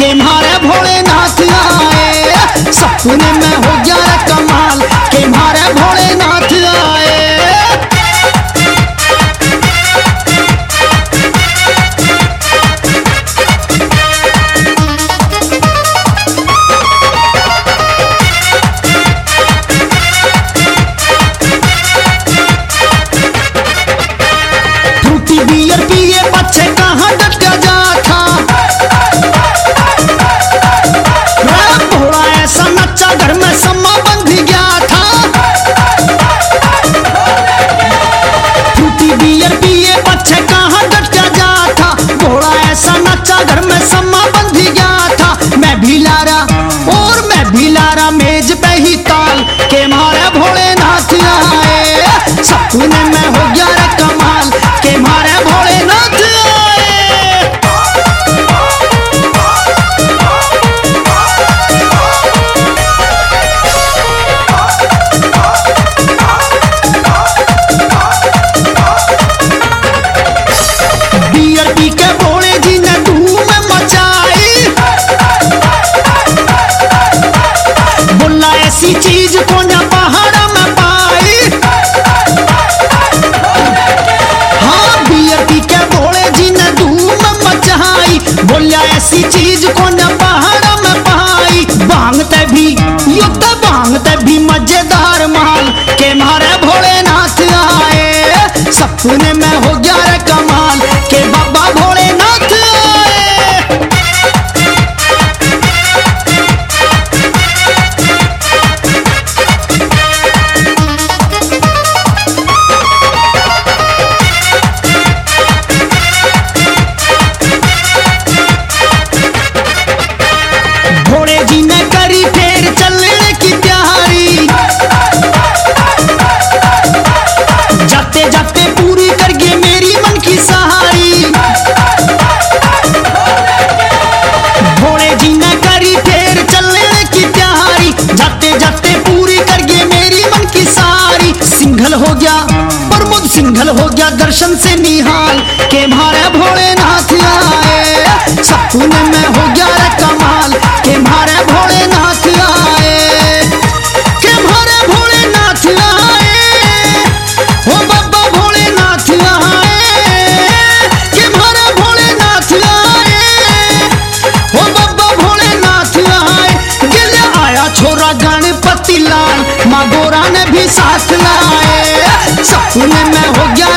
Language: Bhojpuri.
के मारे भोलेनाथ आए। सपने में हो गया रे कमाल के मारे भोलेनाथ आए। फ्रूटी बियर पिए बच्चे कहाँ डट जा था। भोला ऐसा नच्चा घर में सम्मा बंध गया था। फ्रूटी बियर पिए बच्चे कहाँ डट जा था। भोला ऐसा नच्चा घर में सम्मा बंध गया था। मैं भी लारा और मैं भी लारा मेज पे ही ताल के मारे भोलेनाथ आए। सपने में हो गया रे कमाल के मारे भोलेनाथ आए। बियर पी के भोले जी ने धूम मचाई। बोला ऐसी चीज को न पहाड़ में पाई। हाँ बियर पी के भोले जी ने धूम मचाई। बोला ऐसी चीज को न पहाड़ में पाई। भांगते भी युद्ध भांगते भी मजेदार माल के मारे भोलेनाथ आए। सपने में हो गया रे कमाल के बाबा भोलेनाथ आए। भोले जी ने करी फेर चलने की तैयारी। जाते जाते पूरी कर गए मेरी मन की सहारी। भोले जी ने करी फेर चलने की तैयारी। जाते जाते पूरी कर गए मेरी मन की सहारी। सिंघल हो गया प्रमोद सिंघल हो गया दर्शन से निहाल के मारे भोलेनाथ आए। सपने में हो गया रे कमाल के मारे भोलेनाथ आए। के मारे भोलेनाथ आए। हो बाबा भोलेनाथ आए। के मारे भोलेनाथ आए। हो बाबा भोलेनाथ आए। गिले आया छोरा गणपति लाल माँ गोरा ने भी साथ लाए। सपने में हो गया